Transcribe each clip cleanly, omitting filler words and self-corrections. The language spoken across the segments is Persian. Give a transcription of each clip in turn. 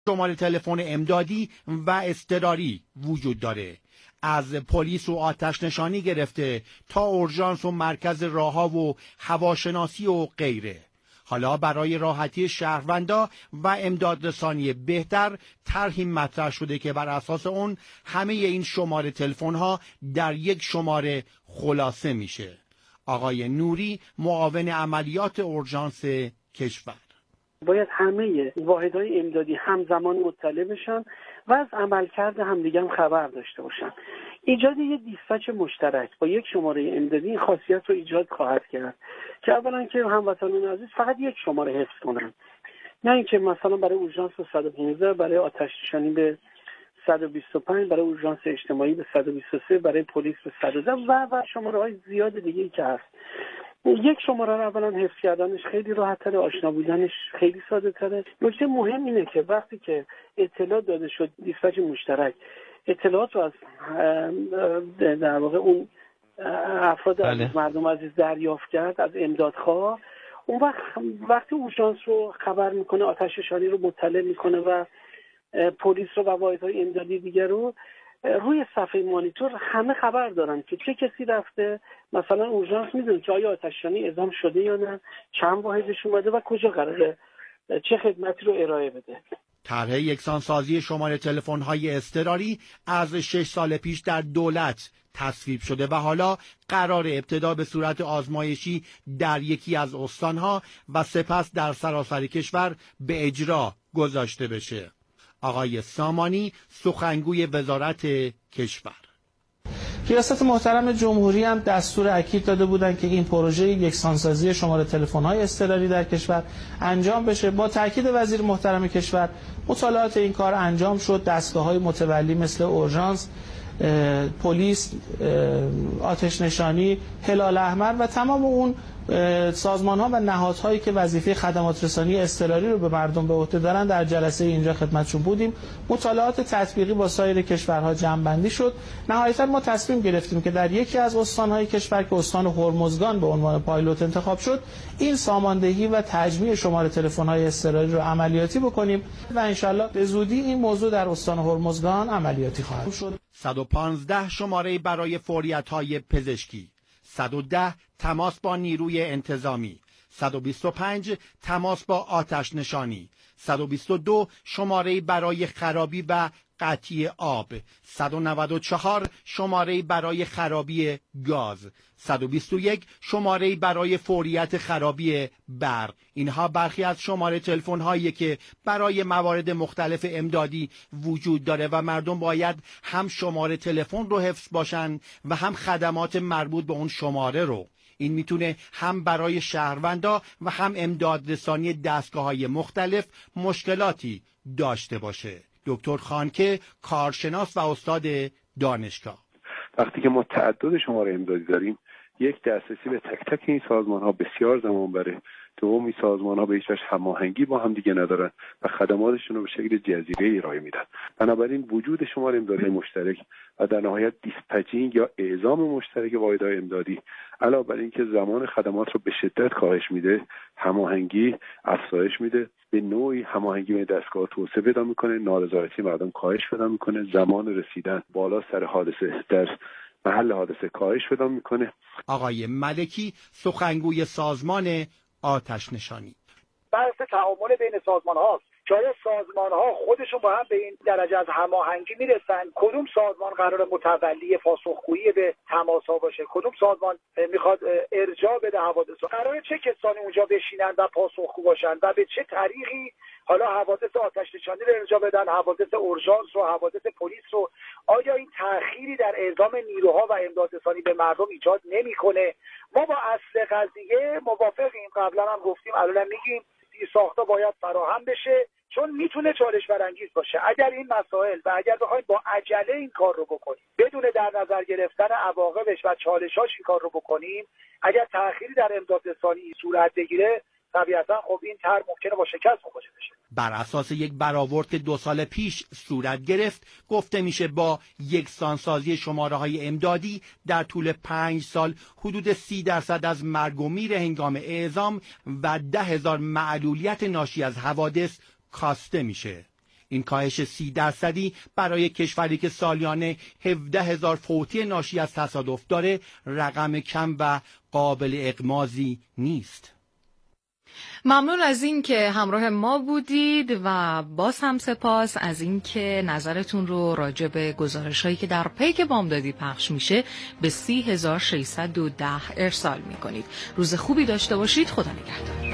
شماره تلفن امدادی و اضطراری وجود داره، از پلیس و آتش نشانی گرفته تا اورژانس و مرکز راهها و هواشناسی و غیره. حالا برای راحتی شهروندا و امدادرسانی بهتر طرحی مطرح شده که بر اساس اون همه این شماره تلفن‌ها در یک شماره خلاصه میشه. آقای نوری، معاون عملیات اورژانس کشور: باید همه واحدهای امدادی همزمان مطلع بشن و از عملکرد همدیگه هم خبر داشته باشن. ایجاد یک دیسپچ مشترک با یک شماره امدادی این خاصیت رو ایجاد خواهد کرد که اولا که هموطنان عزیز فقط یک شماره حفظ کنن، نه اینکه مثلا برای اورژانس به 115، برای آتش نشانی به 125، برای اورژانس اجتماعی به 123، برای پلیس به 110 و شماره‌های زیاد دیگه‌ای که هست. یک شماره رو اولا حفظ کردنش خیلی راحت‌تره، آشنا بودنش خیلی ساده‌تره. نکته مهم اینه که وقتی که اطلاع داده شد دیسپچ مشترک، اطلاعات رو از در واقع اون افراد عزیز، مردم عزیز دریافت کرد از امدادخواه، اون وقتی اورژانس رو خبر میکنه، آتش نشانی رو مطلع میکنه و پلیس رو و واحدهای امدادی دیگر رو، روی صفحه مانیتور همه خبر دارن که چه کسی رفته. مثلا اورژانس میدونه که آیا آتش نشانی اعزام شده یا نه، چند واحدش اومده و کجا قراره چه خدمتی رو ارائه بده. طرح یکسانسازی شماره تلفن‌های اضطراری از 6 سال پیش در دولت تصویب شده و حالا قرار ابتدا به صورت آزمایشی در یکی از استانها و سپس در سراسر کشور به اجرا گذاشته بشه. آقای سامانی، سخنگوی وزارت کشور: ریاست محترم جمهوری هم دستور اکید داده بودند که این پروژه یکسانسازی شماره تلفن‌های اضطراری در کشور انجام بشه. با تاکید وزیر محترم کشور مطالعات این کار انجام شد. دستگاه‌های متولی مثل اورژانس، پلیس، آتش نشانی، هلال احمر و تمام اون سازمان‌ها و نهادهایی که وظیفه خدمات رسانی اضطراری رو به مردم به عهده دارن در جلسه اینجا خدمتشون بودیم. مطالعات تطبیقی با سایر کشورها جمع‌بندی شد. نهایتاً ما تصمیم گرفتیم که در یکی از استان‌های کشور که استان هرمزگان به عنوان پایلوت انتخاب شد، این ساماندهی و تجمیع شماره تلفن‌های اضطراری رو عملیاتی بکنیم و انشالله به زودی این موضوع در استان هرمزگان عملیاتی خواهد شد. 115 شماره برای فوریت‌های پزشکی، 110 تماس با نیروی انتظامی، 125 تماس با آتش نشانی، 122 شماره برای خرابی و قطعی آب، 194 شماره برای خرابی گاز، 121 شماره برای فوریت خرابی برق. اینها برخی از شماره تلفن‌هایی که برای موارد مختلف امدادی وجود داره و مردم باید هم شماره تلفن رو حفظ باشن و هم خدمات مربوط به اون شماره رو. این میتونه هم برای شهروندا و هم امدادرسانی دستگاه‌های مختلف مشکلاتی داشته باشه. دکتر خانکه، کارشناس و استاد دانشگاه: وقتی که ما تعدد شماره امدادی داریم، یک، دسترسی به تک تک این سازمان‌ها بسیار زمان بره. دوم، این سازمان‌ها به هیچ وجه هماهنگی با هم دیگه ندارن و خدماتشون رو به شکل جزیره‌ای ارائه میدن. بنابراین وجود شماره امدادی مشترک و در نهایت دیسپچینگ یا اعزام مشترک واحدهای امدادی علاوه بر اینکه زمان خدمات رو به شدت کاهش میده، هماهنگی افزایش میده. به نوعی هماهنگی به دستگاه توسعه پیدا میکنه، نارضایتی مردم کاهش پیدا میکنه، زمان رسیدن بالا سر حادثه در محل حادثه کاهش پیدا میکنه. آقای ملکی، سخنگوی سازمان آتش نشانی: بحث تعامل بین سازمان هاست که آیا سازمان ها خودشون با هم به این درجه از هماهنگی میرسن؟ کدوم سازمان قرار متولی پاسخگویی به تماس ها باشه؟ کدوم سازمان میخواد ارجاع بده حوادث؟ قراره چه کسانی اونجا بشینن و پاسخگو باشن و به چه طریقی حالا حوادث آتش نشانی رو ارجاع بدن، حوادث اورژانس رو، حوادث پلیس رو؟ آیا این تأخیری در اعزام نیروها و امدادرسانی به مردم ایجاد نمیکنه؟ ما با اصل قضیه موافقیم، قبلا هم گفتیم، الان میگیم ساختا باید فراهم بشه، چون میتونه چالش برانگیز باشه. اگر این مسائل و اگر بخوایم با عجله این کار رو بکنیم، بدون در نظر گرفتن عواقبش و چالشاش این کار رو بکنیم، اگر تأخیری در امدادرسانی صورت بگیره، طبیعتا خب این طرح ممکنه با شکست مواجه بشه. بر اساس یک برآورد که 2 سال پیش صورت گرفت، گفته میشه با یکسانسازی شماره‌های امدادی در طول 5 سال حدود 30% از مرگ و میر هنگام اعزام و 10,000 معلولیت ناشی از حوادث کاسته میشه. این کاهش 30% برای کشوری که سالیانه 17,000 فوتی ناشی از تصادف داره رقم کم و قابل اغماضی نیست. ممنون از این که همراه ما بودید و باز هم سپاس از این که نظرتون رو راجع به گزارش‌هایی که در پیک بامدادی پخش میشه به 30,610 ارسال میکنید. روز خوبی داشته باشید. خدا نگهدار.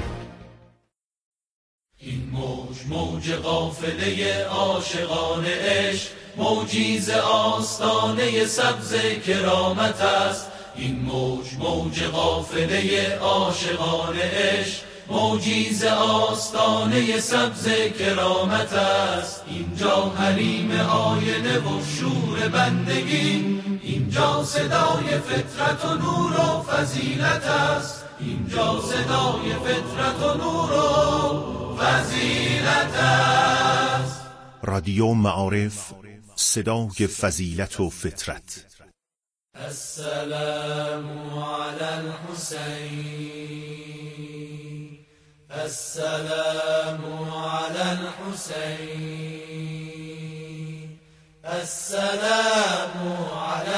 این موج قافله عاشقان عشق، موجی ز آستانه سبز کرامت است. این موج قافله عاشقان عشق، موجی ز آستانه سبز کرامت است. اینجا حریم آینه و شور بندگی، اینجا صدای فطرت و نور و فضیلت است. اینجا صدای فطرت و نور و فضیلت است. رادیو معارف، صدای فضیلت و فطرت. السلام علی الحسین، السلام علی الحسین، السلام علی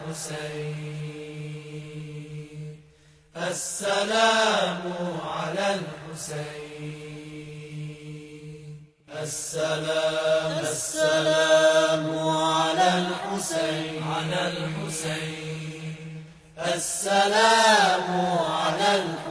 الحسین، السلام علی الحسین، السلام علی الحسین، علی الحسین، السلام علی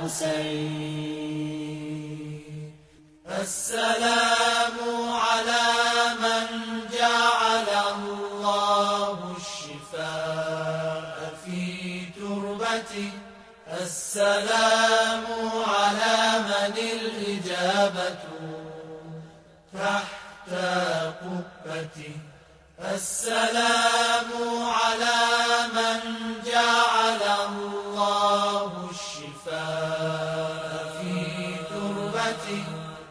الحسین، السلام علی من جعل الله الشفاء في تربته، السلام على من الإجابة تحت قبته، السلام على من جعل الله الشفاء في تربته،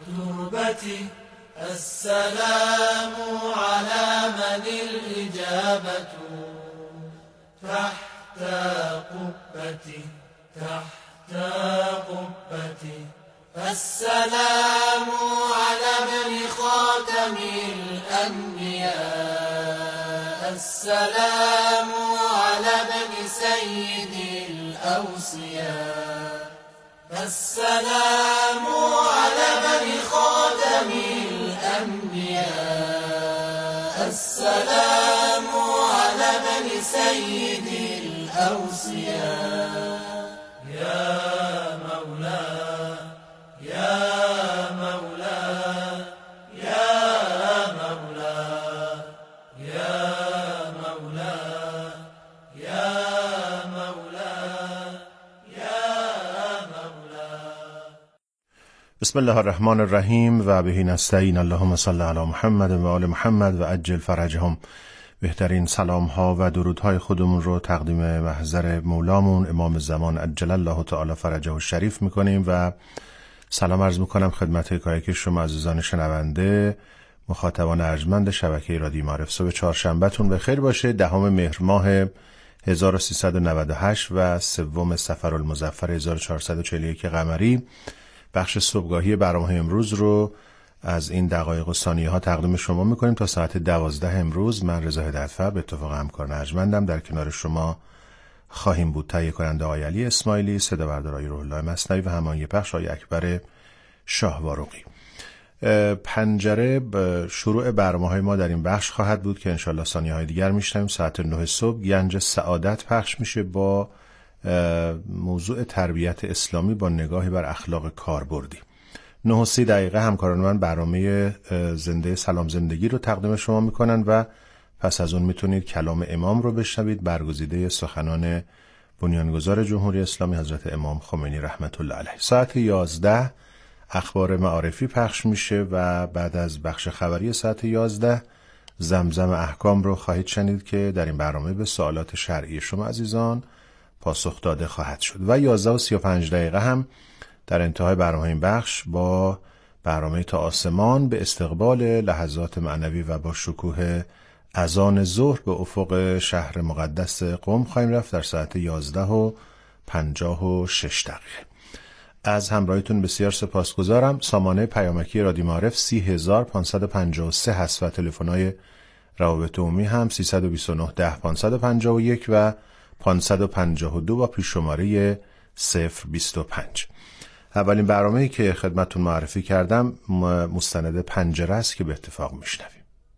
السلام على من الإجابة تحت قبته، السلام على ابن خاتم الأنبياء، السلام على ابن سيد الأوصياء، السلام على ابن خاتم الأنبياء، السلام على ابن سيد الأوصياء. يا مولا يا مولا يا مولا يا مولا يا مولا يا مولا. بسم الله الرحمن الرحیم و به نستعین. اللهم صل علی محمد و آل محمد و عجل فرجهم. بهترین سلام ها و درود های خودمون رو تقدیم محضر مولامون امام زمان عجل الله تعالی فرجه و شریف میکنیم و سلام عرض میکنم خدمت کایک شما عزیزان شنونده، مخاطبان ارجمند شبکه رادیو معارف. صبح چهارشنبهتون بخیر باشه. 10 مهر ماه 1398 و 3 صفر المظفر 1441 قمری. بخش صبحگاهی برنامه امروز رو از این دقایق و ثانیه ها تقدیم شما میکنیم تا ساعت 12 امروز. من رضا هدایتفر به اتفاق همکار ارجمندم در کنار شما خواهیم بود. تهیه کننده آقای علی اسماعیلی، صدا بردار آقای روح الله مثنوی و هماهنگ پخش آقای اکبر شاهوارقی. پنجره شروع برنامه‌های ما در این بخش خواهد بود که انشالله ثانیه‌های دیگر میشنویم. ساعت 9 صبح گنج سعادت پخش میشه با موضوع تربیت اسلامی با نگاهی بر اخلاق کاربردی. 9:30 همکاران من برنامه زنده سلام زندگی رو تقدیم شما میکنن و پس از اون میتونید کلام امام رو بشنوید، برگزیده سخنان بنیانگذار جمهوری اسلامی حضرت امام خمینی رحمت الله علیه. ساعت 11 اخبار معارفی پخش میشه و بعد از بخش خبری ساعت 11 زمزم احکام رو خواهید شنید که در این برنامه به سوالات شرعی شما عزیزان پاسخ داده خواهد شد. و 11:35 هم در انتهای برنامه این بخش با برنامه تا آسمان به استقبال لحظات معنوی و با شکوه اذان ظهر به افق شهر مقدس قم خواهیم رفت در ساعت 11:56. از همراهیتون بسیار سپاسگزارم. سامانه پیامکی رادیو معارف 30553 هست و تلفن‌های روابط عمومی هم 329 10 551 و 552 با پیش شماره 025. اولین برنامه‌ای که خدمتتون معرفی کردم مستند پنجره است که به اتفاق میشنویم.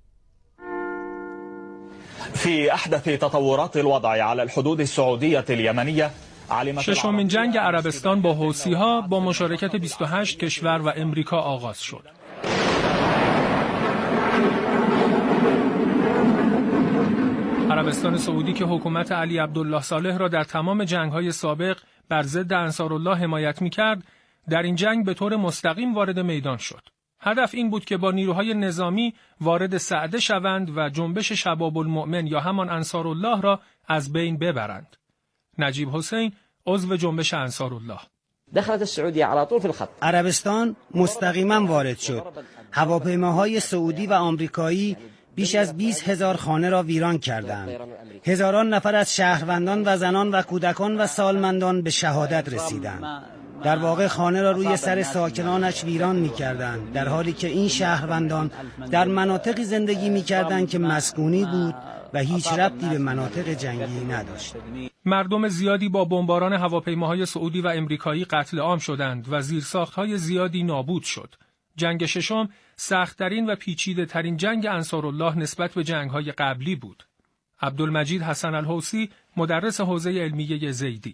في احدث تطورات الوضع على الحدود السعودية اليمنية ششمین جنگ عربستان با حوثی‌ها با مشارکت 28 کشور و امریکا آغاز شد. عربستان سعودی که حکومت علی عبدالله صالح را در تمام جنگ‌های سابق بر ضد انصارالله حمایت می‌کرد، در این جنگ به طور مستقیم وارد میدان شد. هدف این بود که با نیروهای نظامی وارد سعده شوند و جنبش شباب المؤمن یا همان انصارالله را از بین ببرند. نجیب حسین عضو جنبش انصارالله: دخلت السعودیه على طول في الخط. عربستان مستقیما وارد شد. هواپیماهای سعودی و آمریکایی بیش از 20,000 خانه را ویران کردند. هزاران نفر از شهروندان و زنان و کودکان و سالمندان به شهادت رسیدند. در واقع خانه را روی سر ساکنانش ویران می‌کردند، در حالی که این شهروندان در مناطقی زندگی می‌کردند که مسکونی بود و هیچ ربطی به مناطق جنگی نداشت. مردم زیادی با بمباران هواپیماهای سعودی و امریکایی قتل عام شدند و زیرساخت‌های زیادی نابود شد. جنگ ششم سخت‌ترین و پیچیده‌ترین جنگ انصارالله نسبت به جنگ‌های قبلی بود. عبدالمجید حسن الحوثی، مدرس حوزه علمیه زیدی: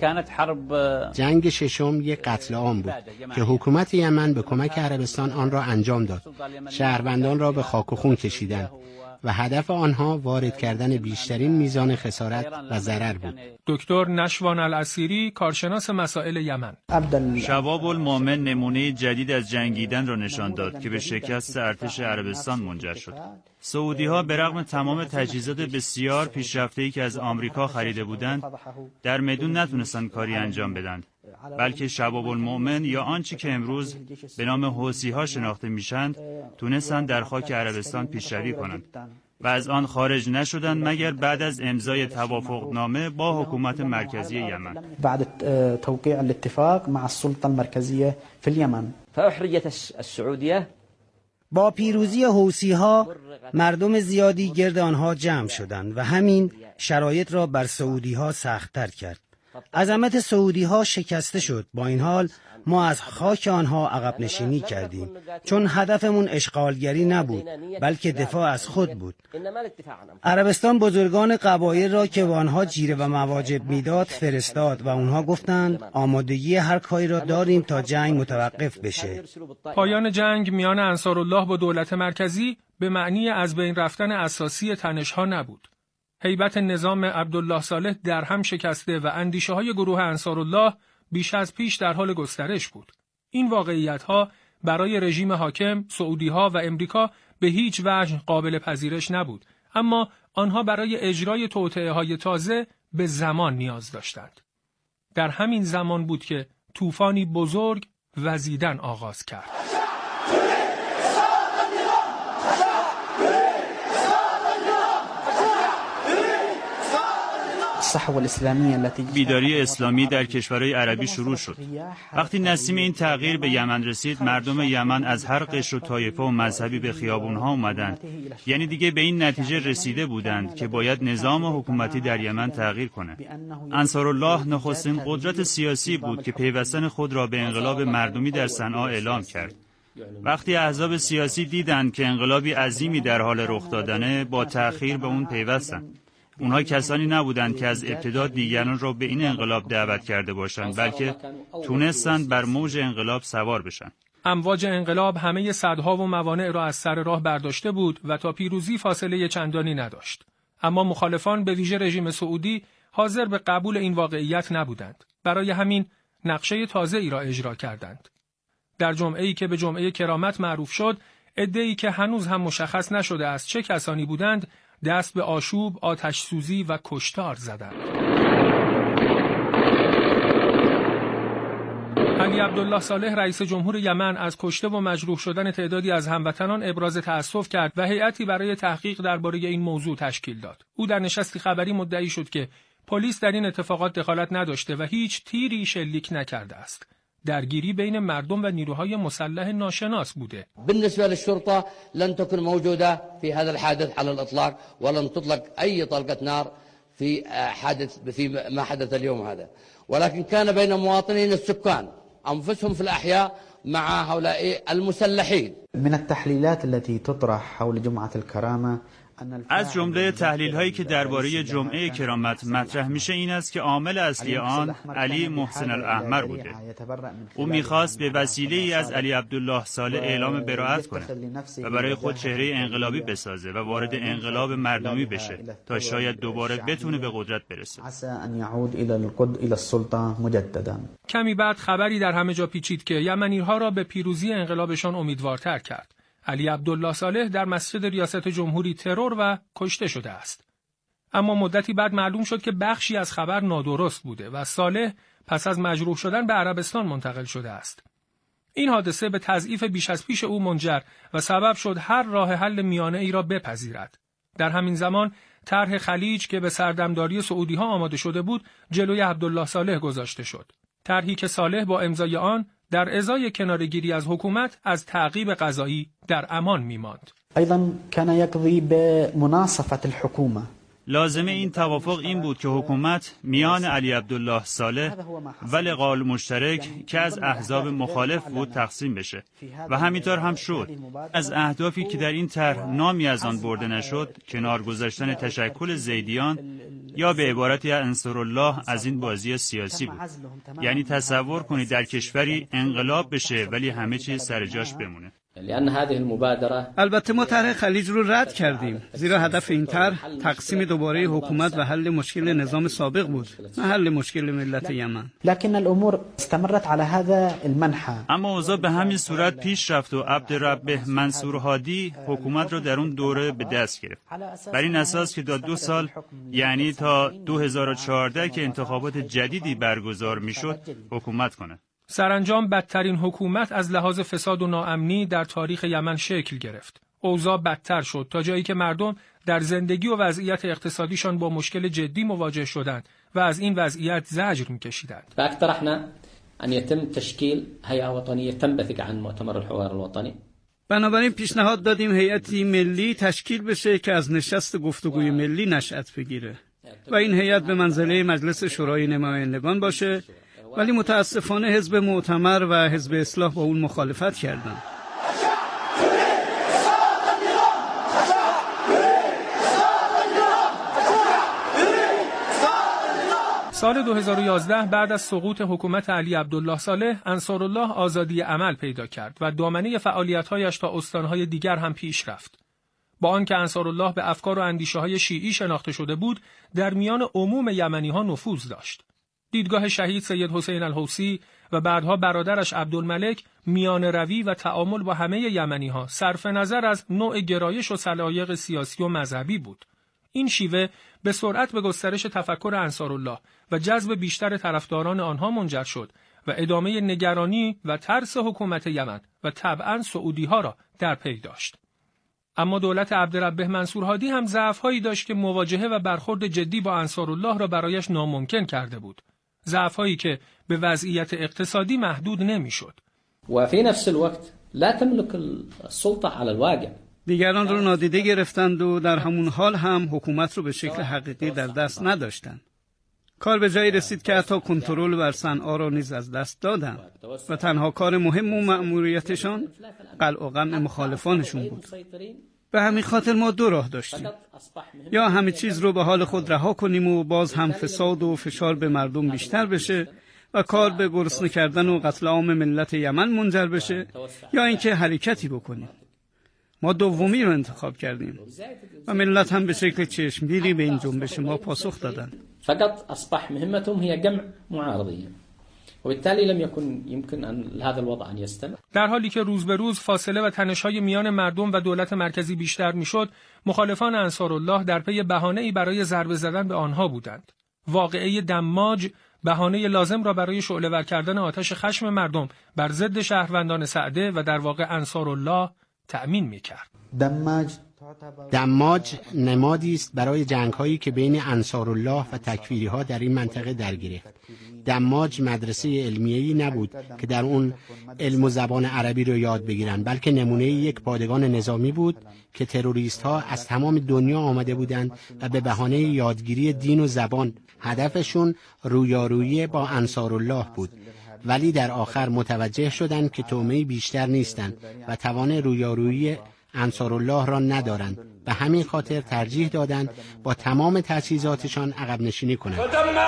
جنگ ششم یک قتل عام بود که حکومت یمن به کمک عربستان آن را انجام داد. شهروندان را به خاک و خون کشیدند و هدف آنها وارد کردن بیشترین میزان خسارت و ضرر بود. دکتر نشوان الاسیری، کارشناس مسائل یمن: شباب المؤمن نمونه جدید از جنگیدن را نشان داد که به شکست ارتش عربستان منجر شد. سعودی‌ها به رغم تمام تجهیزات بسیار پیشرفته‌ای که از آمریکا خریده بودند، در میدون نتونستند کاری انجام بدند، بلکه شباب المؤمن یا آنچه که امروز به نام حوثی‌ها شناخته میشند، تونستند در خاک عربستان پیشروی کنند و از آن خارج نشدند مگر بعد از امضای توافقنامه با حکومت مرکزی یمن. بعد توقيع الاتفاق مع السلطة المركزية في اليمن فأحرجت السعودية. با پیروزی حوثی‌ها مردم زیادی گرد آنها جمع شدند و همین شرایط را بر سعودی‌ها سخت‌تر کرد. عظمت سعودی‌ها شکسته شد. با این حال ما از خاک آنها عقب نشینی کردیم، چون هدفمون اشغالگری نبود بلکه دفاع از خود بود. عربستان بزرگان قبایل را که به آنها جیره و مواجب میداد فرستاد و اونها گفتند آمادگی هر کاری را داریم تا جنگ متوقف بشه. پایان جنگ میان انصارالله با دولت مرکزی به معنی از بین رفتن اساسی تنش‌ها نبود. هیبت نظام عبدالله صالح در هم شکسته و اندیشه‌های گروه انصارالله بیش از پیش در حال گسترش بود. این واقعیت‌ها برای رژیم حاکم، سعودی‌ها و امریکا به هیچ وجه قابل پذیرش نبود، اما آنها برای اجرای توطئه‌های تازه به زمان نیاز داشتند. در همین زمان بود که طوفانی بزرگ وزیدن آغاز کرد. بیداری اسلامی در کشورهای عربی شروع شد. وقتی نسیم این تغییر به یمن رسید، مردم یمن از هر قشر و طایفه و مذهبی به خیابونها اومدند. یعنی دیگه به این نتیجه رسیده بودند که باید نظام حکومتی در یمن تغییر کنه. انصارالله نخستین قدرت سیاسی بود که پیوستن خود را به انقلاب مردمی در صنعا اعلام کرد. وقتی احزاب سیاسی دیدند که انقلابی عظیمی در حال رخ دادنه، با تأخیر به اون پیوستند. اونها کسانی نبودند که از ابتدا دیگران را به این انقلاب دعوت کرده باشند، بلکه تونستند بر موج انقلاب سوار بشن. امواج انقلاب همه سدها و موانع را از سر راه برداشته بود و تا پیروزی فاصله چندانی نداشت. اما مخالفان به ویژه رژیم سعودی حاضر به قبول این واقعیت نبودند. برای همین نقشه تازه‌ای را اجرا کردند. در جمعه‌ای که به جمعه کرامت معروف شد، عده‌ای که هنوز هم مشخص نشده از چه کسانی بودند، دست به آشوب، آتش سوزی و کشتار زدند. علی عبدالله صالح رئیس جمهور یمن از کشته و مجروح شدن تعدادی از هموطنان ابراز تأسف کرد و هیئتی برای تحقیق درباره این موضوع تشکیل داد. او در نشستی خبری مدعی شد که پلیس در این اتفاقات دخالت نداشته و هیچ تیری شلیک نکرده است. درگیری بین مردم و نیروهای مسلح ناشناس بوده. بالنسبة للشرطة لن تكن موجودة في هذا الحادث على الإطلاق ولن تطلق أي طلقة نار في ما حدث اليوم هذا، ولكن كان بين مواطنين السكان أنفسهم في الأحياء مع هؤلاء المسلحين. من التحليلات التي تطرح حول جمعة الكرامة از جمله تحلیل هایی که درباره جمعه کرامت مطرح میشه این است که عامل اصلی آن علی محسن الاحمر بوده. او میخواست به وسیله ای از علی عبدالله صالح اعلام براءت کنه و برای خود چهره انقلابی بسازه و وارد انقلاب مردمی بشه تا شاید دوباره بتونه به قدرت برسه. کمی بعد خبری در همه جا پیچید که یمنی‌ها را به پیروزی انقلابشان امیدوارتر کرد. علی عبدالله صالح در مسجد ریاست جمهوری ترور و کشته شده است. اما مدتی بعد معلوم شد که بخشی از خبر نادرست بوده و صالح پس از مجروح شدن به عربستان منتقل شده است. این حادثه به تضعیف بیش از پیش او منجر و سبب شد هر راه حل میانه ای را بپذیرد. در همین زمان طرح خلیج که به سردمداری سعودی‌ها آماده شده بود جلوی عبدالله صالح گذاشته شد. طرحی که صالح با امضای آن در ازای کناره‌گیری از حکومت از تعقیب قضایی در امان می‌ماند. ايضا كان يقضي بمناصفة الحكومة. لازمه این توافق این بود که حکومت میان علی عبدالله صالح و لقاء المشترک که از احزاب مخالف بود تقسیم بشه و همینطور هم شد. از اهدافی که در این طرح نامی از آن برده نشد کنار گذاشتن تشکل زیدیان یا به عبارتی انصارالله از این بازی سیاسی بود. یعنی تصور کنید در کشوری انقلاب بشه ولی همه چیز سر جاش بمونه. البته ما طرح خلیج رو رد کردیم زیرا هدف این طرح تقسیم دوباره حکومت و حل مشکل نظام سابق بود نه حل مشکل ملت یمن. لكن الامور استمرت على هذا المنحى. اما اوضاع به همین صورت پیش رفت و عبدالرب منصور هادی حکومت رو در اون دوره به دست گرفت. بر این اساس که تا 2 سال یعنی تا 2014 که انتخابات جدیدی برگزار میشد حکومت کنه. سرانجام بدترین حکومت از لحاظ فساد و ناامنی در تاریخ یمن شکل گرفت. اوضاع بدتر شد تا جایی که مردم در زندگی و وضعیت اقتصادیشان با مشکل جدی مواجه شدند و از این وضعیت زجر می‌کشیدند. فاقترحنا ان يتم تشكيل هيئة وطنية تنبثق عن مؤتمر الحوار الوطني. بنابراین پیشنهاد دادیم هیئتی ملی تشکیل بشه که از نشست گفتگوی ملی نشأت بگیره و این هیئت به منزله مجلس شورای نمایندگان باشه، ولی متاسفانه حزب معتمر و حزب اصلاح با اون مخالفت کردند. سال 2011 بعد از سقوط حکومت علی عبدالله صالح انصارالله آزادی عمل پیدا کرد و دامنه فعالیت‌هایش تا استان‌های دیگر هم پیش رفت. با آنکه انصارالله به افکار و اندیشه‌های شیعی شناخته شده بود، در میان عموم یمنی‌ها نفوذ داشت. دیدگاه شهید سید حسین الحوثی و بعدها برادرش عبدالملک میان روی و تعامل با همه یمنی‌ها صرف نظر از نوع گرایش و سلایق سیاسی و مذهبی بود. این شیوه به سرعت به گسترش تفکر انصارالله و جذب بیشتر طرفداران آنها منجر شد و ادامه نگرانی و ترس حکومت یمن و طبعاً سعودی‌ها را در پی داشت. اما دولت عبدالرب منصور هادی هم ضعف‌هایی داشت که مواجهه و برخورد جدی با انصارالله را برایش ناممکن کرده بود. ضعف‌هایی که به وضعیت اقتصادی محدود نمی‌شد. و فی نفس الوقت لا تملك السلطه على الواقع. دیگران رو نادیده گرفتند و در همون حال هم حکومت رو به شکل حقیقی در دست نداشتند. کار به جایی رسید که حتی کنترل بر صنعا را نیز از دست دادند و تنها کار مهم و مأموریتشان قلع و قمع مخالفانشون بود. به همین خاطر ما 2 راه داشتیم: یا همه چیز رو به حال خود رها کنیم و باز هم فساد و فشار به مردم بیشتر بشه و کار به گرسنه کردن و قتل عام ملت یمن منجر بشه، یا اینکه حرکتی بکنیم. ما دومی رو انتخاب کردیم و ملت هم به شکل چشمگیری به این جنبش ما پاسخ دادند. فقط اصبح مهمتهم هي جمع معارضين وبالتالي لم يكن يمكن ان هذا الوضع ان يستمر. در حالی که روز به روز فاصله و تنش‌های میان مردم و دولت مرکزی بیشتر میشد، مخالفان انصارالله در پی بهانه‌ای برای ضربه زدن به آنها بودند. واقعه دماج بهانه لازم را برای شعله‌ور کردن آتش خشم مردم بر ضد شهروندان سعده و در واقع انصارالله تأمین می‌کرد. دماج دماج نمادی است برای جنگ‌هایی که بین انصارالله و تکفیری‌ها در این منطقه در گرفت. دماج مدرسه علمیه‌ای نبود که در اون علم و زبان عربی رو یاد بگیرن، بلکه نمونه یک پادگان نظامی بود که تروریست‌ها از تمام دنیا آمده بودند و به بهانه یادگیری دین و زبان هدفشون رویارویی با انصارالله بود، ولی در آخر متوجه شدند که طعمه بیشتر نیستند و توان رویارویی انصارالله را ندارند. به همین خاطر ترجیح دادند با تمام تجهیزاتشان عقب نشینی کنند.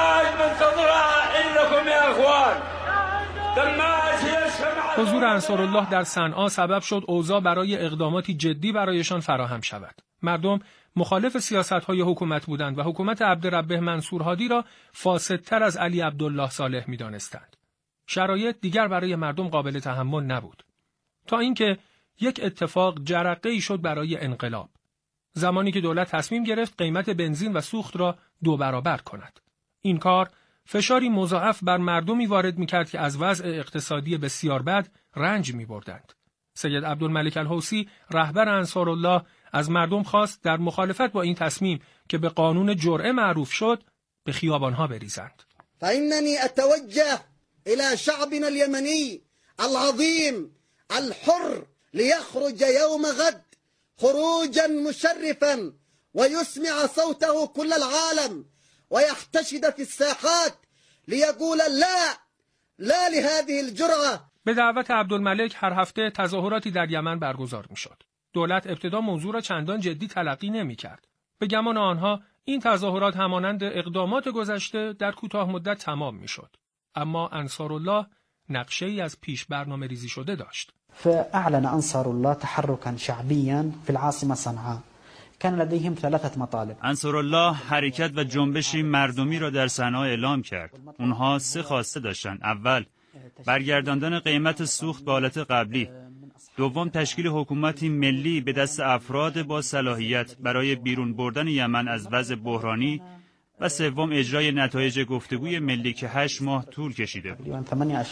حضور انصارالله در صنعا سبب شد اوضاع برای اقداماتی جدی برایشان فراهم شود. مردم مخالف سیاست‌های حکومت بودند و حکومت عبدالربه منصور هادی را فاسدتر از علی عبدالله صالح می‌دانستند. شرایط دیگر برای مردم قابل تحمل نبود. تا اینکه یک اتفاق جرقه‌ای شد برای انقلاب. زمانی که دولت تصمیم گرفت قیمت بنزین و سوخت را 2 برابر کند. این کار فشاری مضاعف بر مردمی وارد می‌کرد که از وضع اقتصادی بسیار بد رنج می‌بردند. سید عبدالملک الحوثی رهبر انصارالله از مردم خواست در مخالفت با این تصمیم که به قانون جرعه معروف شد به خیابان‌ها بریزند. فإنني أتوجه إلى شعبنا اليمني العظيم الحر ليخرج يوم غد خروجا مشرفا ويسمع صوته كل العالم ويحتشد في الساحات ليقول لا لهذه الجرعة. به دعوت عبدالملک هر هفته تظاهراتی در یمن برگزار می‌شد. دولت ابتدا موضوع را چندان جدی تلقی نمی‌کرد. به گمان آنها این تظاهرات همانند اقدامات گذشته در کوتاه مدت تمام می‌شد. اما انصارالله نقشه‌ای از پیش برنامه ریزی شده داشت. فأعلن أنصار الله تحركا شعبيا في العاصمة صنعاء. كان لديهم 3 مطالب. انصارالله حرکت و جنبش مردمی را در صنعا اعلام کرد. اونها 3 خواسته داشتند. اول، برگرداندن قیمت سوخت به حالت قبلی. دوم، تشکیل حکومتی ملی به دست افراد با صلاحیت برای بیرون بردن یمن از وضع بحرانی و سوم، اجرای نتایج گفتگوی ملی که 8 ماه طول کشیده بود.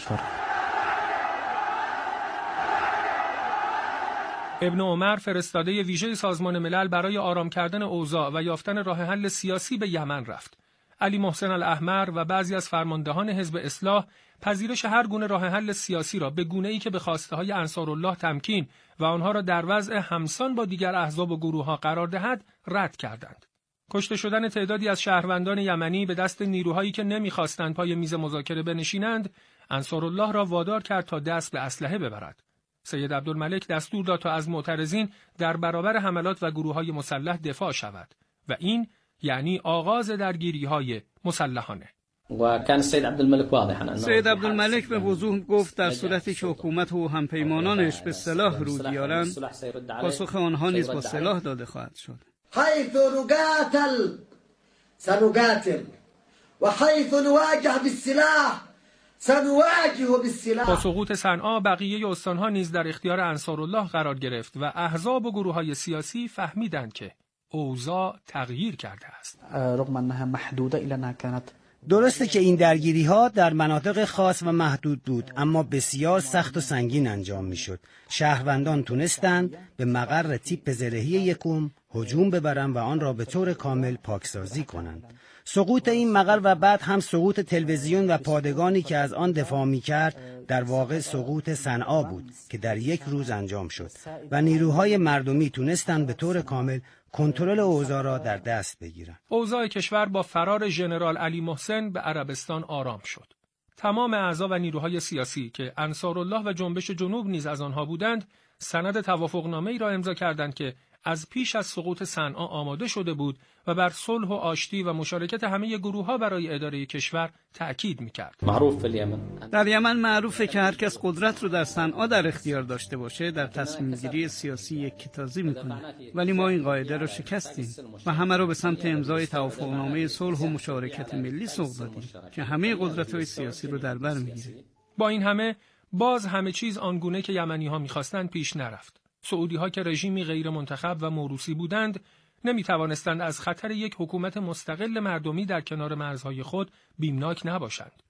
ابن عمر فرستاده ویژه سازمان ملل برای آرام کردن اوضاع و یافتن راه حل سیاسی به یمن رفت. علی محسن الاحمر و بعضی از فرماندهان حزب اصلاح پذیرش هر گونه راه حل سیاسی را به گونه‌ای که به خواسته‌های انصارالله تمکین و آنها را در وضع همسان با دیگر احزاب و گروه‌ها قرار دهد رد کردند. کشته شدن تعدادی از شهروندان یمنی به دست نیروهایی که نمی‌خواستند پای میز مذاکره بنشینند، انصارالله را وادار کرد تا دست به اسلحه ببرد. سید عبدالملک دستور داد تا از معترضین در برابر حملات و گروه‌های مسلح دفاع شود و این یعنی آغاز درگیری‌های مسلحانه. سید عبدالملک به وضوح گفت در صورتی که حکومت و همپیمانانش به سلاح رو بیارند، پاسخ آنها نیز با سلاح داده خواهد شد. حيث نقاتل سنقاتل وحيث نواجه بالسلاح سنواجه بالسلاح. با سقوط صنعا بقیه استانها نیز در اختیار انصارالله قرار گرفت و احزاب و گروه‌های سیاسی فهمیدند که اوضاع تغییر کرده است. رغم انها محدوده الا انها كانت. درسته که این درگیری ها در مناطق خاص و محدود بود، اما بسیار سخت و سنگین انجام می شد. شهروندان تونستند به مقر تیپ زرهی یکم هجوم ببرند و آن را به طور کامل پاکسازی کنند. سقوط این مقر و بعد هم سقوط تلویزیون و پادگانی که از آن دفاع می کرد در واقع سقوط صنعا بود که در یک روز انجام شد و نیروهای مردمی تونستند به طور کامل کنترل اوضاع را در دست بگیرند. اوضاع کشور با فرار ژنرال علی محسن به عربستان آرام شد. تمام اعضا و نیروهای سیاسی که انصارالله و جنبش جنوب نیز از آنها بودند، سند توافقنامه‌ای را امضا کردند که از پیش از سقوط صنعا آماده شده بود و بر صلح و آشتی و مشارکت همه گروه‌ها برای اداره کشور تأکید می‌کرد. در یمن معروفه که هر کس قدرت رو در صنعا در اختیار داشته باشه در تصمیم گیری سیاسی یکی‌تازی می‌کنه. ولی ما این قاعده رو شکستیم و همه رو به سمت امضای توافقنامه صلح و مشارکت ملی سوق دادیم که همه قدرت‌های سیاسی رو در بر می‌گیره. با این همه باز همه چیز آنگونه که یمنی‌ها می‌خواستند پیش نرفت. سعودی‌ها که رژیمی غیر منتخب و موروثی بودند، نمی‌توانستند از خطر یک حکومت مستقل مردمی در کنار مرزهای خود بیمناک نباشند.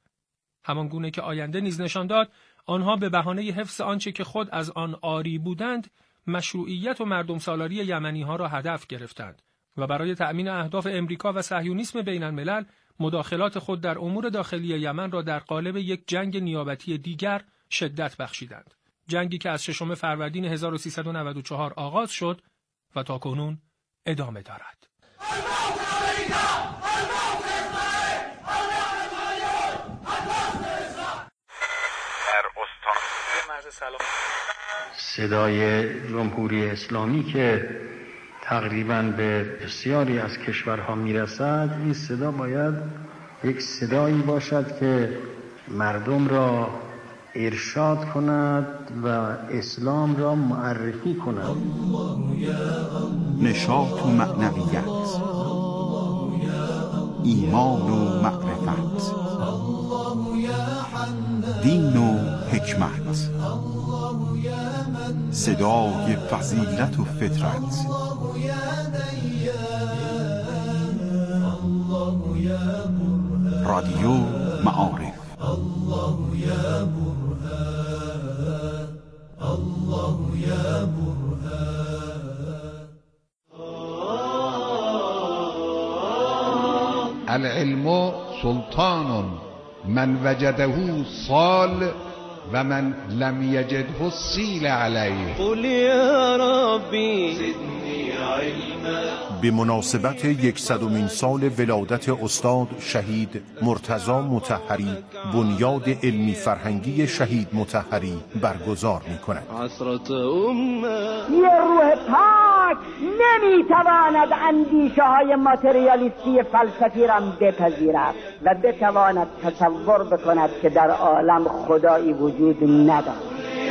همانگونه که آینده نیز نشان داد، آنها به بهانه حفظ آنچه که خود از آن عاری بودند، مشروعیت و مردم سالاری یمنی‌ها را هدف گرفتند و برای تأمین اهداف امریکا و صهیونیسم بین الملل مداخلات خود در امور داخلی یمن را در قالب یک جنگ نیابتی دیگر شدت بخشیدند. جنگی که از 6 فروردین 1394 آغاز شد و تاکنون ادامه دارد. صدای جمهوری اسلامی که تقریباً به بسیاری از کشورها میرسد، این صدا باید یک صدایی باشد که مردم را ارشاد کند و اسلام را معرفی کند. نشاط و معنویت، ایمان و معرفت، دین و حکمت، صدای فضیلت و فطرت، رادیو معارف. العلم سلطان من وجده صال و من لم یجده سیل علیه. قل یا ربی زدنی علما. به مناسبت 100مین سال ولادت استاد شهید مرتضی مطهری، بنیاد علمی فرهنگی شهید مطهری برگزار می‌کند. عصرت امه. یه روح پاک نمیتواند اندیشه های ماتریالیستی فلسفی را بپذیرد و بتواند تصور بکند که در عالم خدایی وجود ندارد.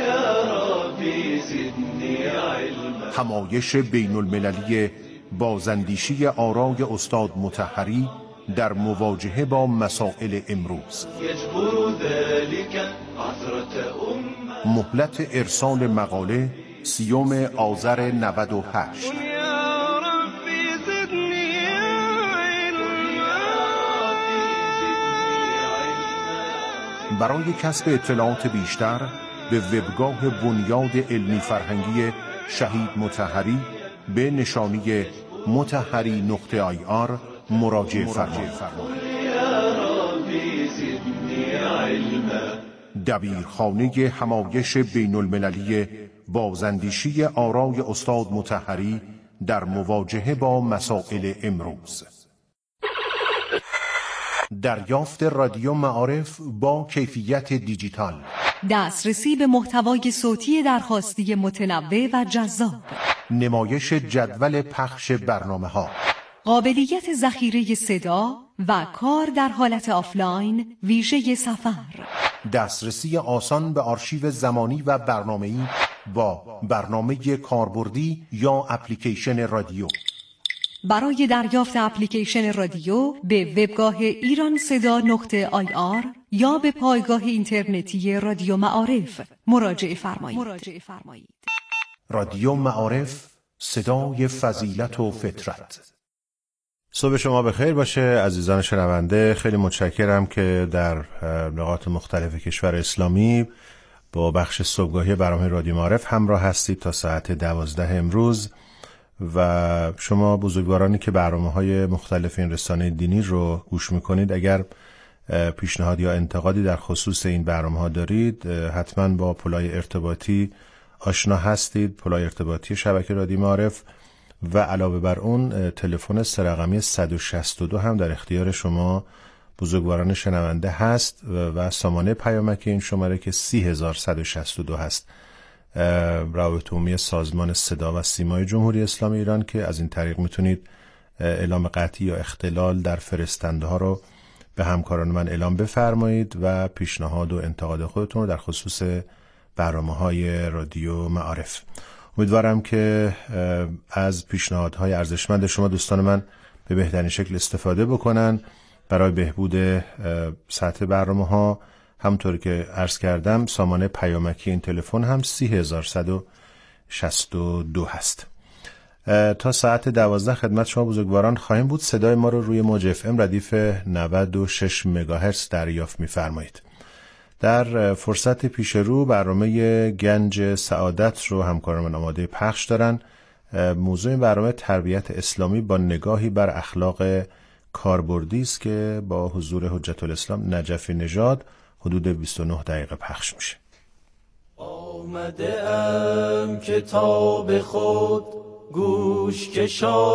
همایش بین المللی بازاندیشی آرای استاد مطهری در مواجهه با مسائل امروز. مهلت ارسال مقاله 30 آذر 98. برای کسب اطلاعات بیشتر به وبگاه بنیاد علمی فرهنگی شهید مطهری به نشانی مطهری.ir مراجعه فرمایید. دبیرخانه همایش بین المللی بازاندیشی آرای استاد مطهری در مواجهه با مسائل امروز. دریافت رادیو معارف با کیفیت دیجیتال، دسترسی به محتوای صوتی درخواستی متنوع و جذاب، نمایش جدول پخش برنامه‌ها، قابلیت ذخیره صدا و کار در حالت آفلاین ویژه سفر، دسترسی آسان به آرشیو زمانی و برنامه‌ای با برنامه کاربردی یا اپلیکیشن رادیو. برای دریافت اپلیکیشن رادیو به وبگاه ایرانصدا.ir یا به پایگاه اینترنتی رادیو معارف مراجعه فرمایید. رادیو معارف، صدای فضیلت و فطرت. صبح شما بخیر باشه عزیزان شنونده. خیلی متشکرم که در نقاط مختلف کشور اسلامی با بخش صبحگاهی برنامه رادیو معارف همراه هستید تا ساعت 12 امروز و شما بزرگوارانی که برنامه‌های مختلف این رسانه دینی رو گوش میکنید، اگر پیشنهاد یا انتقادی در خصوص این برنامه‌ها دارید حتما با پلای ارتباطی آشنا هستید، پلای ارتباطی شبکه رادیو معارف، و علاوه بر اون تلفن 3 رقمی 162 هم در اختیار شما بزرگواران شنونده هست و سامانه پیامکی این شماره که 30162 هست، روابط عمومی سازمان صدا و سیمای جمهوری اسلامی ایران، که از این طریق میتونید اعلام قطعی یا اختلال در فرستنده ها رو به همکاران من اعلام بفرمایید و پیشنهاد و انتقاد خودتون رو در خصوص برنامه‌های رادیو معارف. امیدوارم که از پیشنهادهای ارزشمند شما دوستان من به بهترین شکل استفاده بکنن برای بهبود سطح برنامه‌ها. همونطور که عرض کردم سامانه پیامکی این تلفن هم 30162 هست. تا ساعت 12 خدمت شما بزرگواران خواهیم بود. صدای ما رو روی موج FM ردیف 96 مگاهرتز دریافت می‌فرمایید. در فرصت پیش رو برنامه گنج سعادت رو همکاران من آماده پخش دارن. موضوع این برنامه تربیت اسلامی با نگاهی بر اخلاق کاربردی است که با حضور حجت الاسلام نجفی نژاد حدود 29 دقیقه پخش میشه. آمده ام کتاب خود گوش کشا